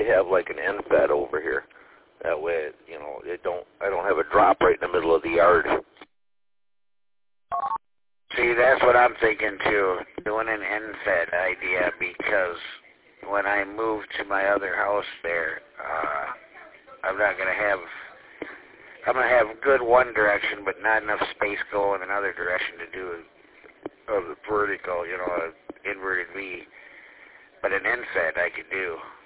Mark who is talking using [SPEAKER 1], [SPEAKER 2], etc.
[SPEAKER 1] have like an end bed over here. That way, you know, I don't have a drop right in the middle of the yard.
[SPEAKER 2] See, that's what I'm thinking too, doing an end-fed idea, because when I move to my other house there, I'm going to have good one direction, but not enough space go in another direction to do a vertical, you know, an inverted V. But an end-fed I could do.